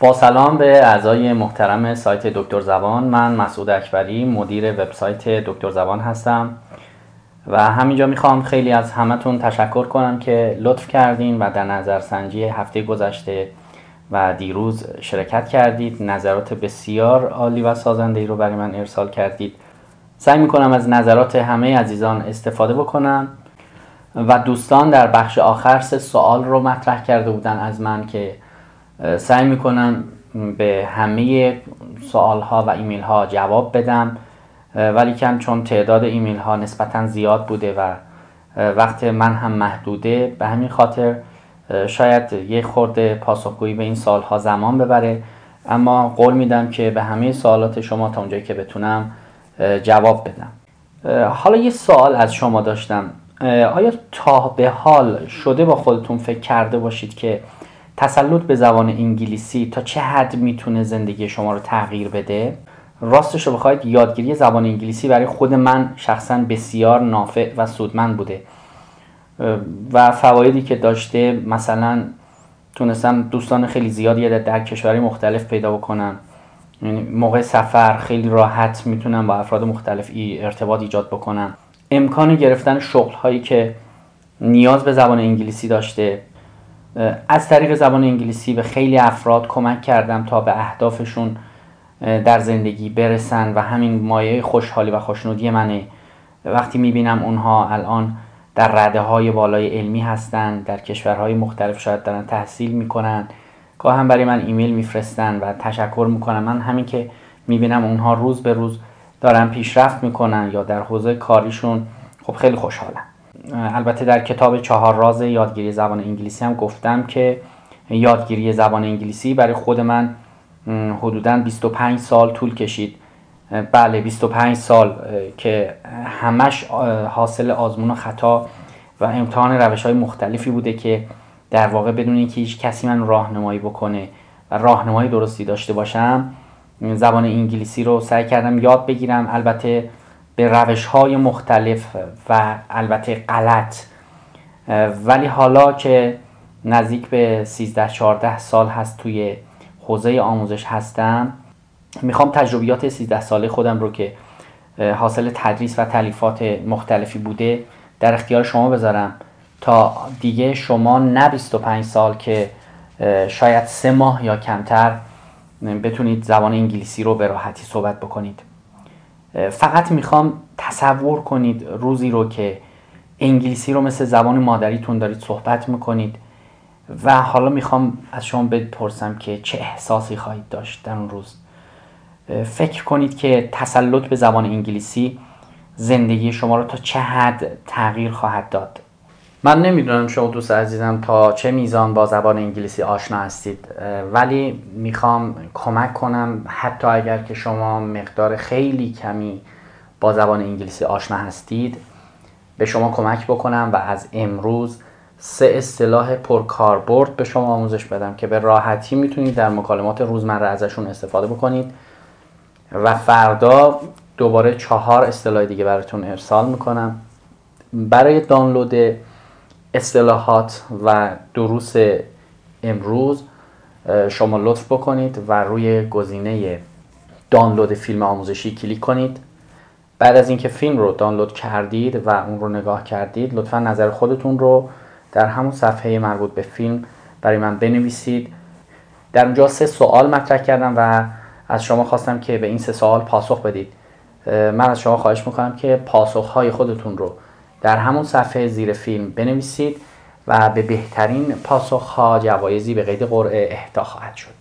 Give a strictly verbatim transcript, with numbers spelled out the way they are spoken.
با سلام به اعضای محترم سایت دکتر زبان. من مسعود اکبری، مدیر وبسایت دکتر زبان هستم و همینجا میخوام خیلی از همتون تشکر کنم که لطف کردین و در نظرسنجی هفته گذشته و دیروز شرکت کردید. نظرات بسیار عالی و سازنده‌ای رو برای من ارسال کردید. سعی میکنم از نظرات همه عزیزان استفاده بکنم و دوستان در بخش آخر سه سوال رو مطرح کرده بودن از من که سعی میکنم به همه سوال ها و ایمیل ها جواب بدم، ولی کن چون تعداد ایمیل ها نسبتا زیاد بوده و وقت من هم محدوده، به همین خاطر شاید یک خورده پاسخگویی به این سوال ها زمان ببره، اما قول میدم که به همه سوالات شما تا اونجایی که بتونم جواب بدم. حالا یه سوال از شما داشتم. آیا تا به حال شده با خودتون فکر کرده باشید که تسلط به زبان انگلیسی تا چه حد میتونه زندگی شما رو تغییر بده؟ راستش رو بخواید یادگیری زبان انگلیسی برای خود من شخصا بسیار نافع و سودمند بوده و فوایدی که داشته، مثلا تونستم دوستان خیلی زیادی در کشورهای مختلف پیدا بکنم. یعنی موقع سفر خیلی راحت میتونم با افراد مختلف ارتباط ایجاد بکنم. امکان گرفتن شغل هایی که نیاز به زبان انگلیسی داشته، از طریق زبان انگلیسی به خیلی افراد کمک کردم تا به اهدافشون در زندگی برسن و همین مایه خوشحالی و خوشنودی منه وقتی میبینم اونها الان در رده های بالای علمی هستن، در کشورهای مختلف شاید دارن تحصیل میکنن، گاه هم برای من ایمیل میفرستن و تشکر میکنن. من همین که میبینم اونها روز به روز دارن پیشرفت میکنن یا در حوزه کاریشون، خب خیلی خوشحالم. البته در کتاب چهار راز یادگیری زبان انگلیسی هم گفتم که یادگیری زبان انگلیسی برای خود من حدوداً بیست و پنج سال طول کشید. بله، بیست و پنج سال که همش حاصل آزمون و خطا و امتحان روش‌های مختلفی بوده که در واقع بدون اینکه هیچ کسی من راهنمایی بکنه و راهنمایی درستی داشته باشم، زبان انگلیسی رو سعی کردم یاد بگیرم، البته به روش‌های مختلف و البته غلط. ولی حالا که نزدیک به سیزده چهارده سال هست توی حوزه آموزش هستم، میخوام تجربیات سیزده ساله خودم رو که حاصل تدریس و تالیفات مختلفی بوده در اختیار شما بذارم تا دیگه شما نه بیست و پنج سال که شاید سه ماه یا کمتر بتونید زبان انگلیسی رو به راحتی صحبت بکنید. فقط میخوام تصور کنید روزی رو که انگلیسی رو مثل زبان مادریتون دارید صحبت میکنید و حالا میخوام از شما بپرسم که چه احساسی خواهید داشت در اون روز. فکر کنید که تسلط به زبان انگلیسی زندگی شما رو تا چه حد تغییر خواهد داد. من نمیدونم شما دوست عزیزم تا چه میزان با زبان انگلیسی آشنا هستید، ولی میخوام کمک کنم حتی اگر که شما مقدار خیلی کمی با زبان انگلیسی آشنا هستید، به شما کمک بکنم و از امروز سه اصطلاح پرکاربرد به شما آموزش بدم که به راحتی میتونید در مکالمات روزمره ازشون استفاده بکنید و فردا دوباره چهار اصطلاح دیگه براتون ارسال میکنم. برای دانلود اصطلاحات و دروس امروز شما لطف بکنید و روی گزینه دانلود فیلم آموزشی کلیک کنید. بعد از اینکه فیلم رو دانلود کردید و اون رو نگاه کردید، لطفا نظر خودتون رو در همون صفحه مربوط به فیلم برای من بنویسید. در اونجا سه سوال مطرح کردم و از شما خواستم که به این سه سوال پاسخ بدید. من از شما خواهش میکنم که پاسخهای خودتون رو در همون صفحه زیر فیلم بنویسید و به بهترین پاسخها جوایزی به قید قرعه اهدا خواهد شد.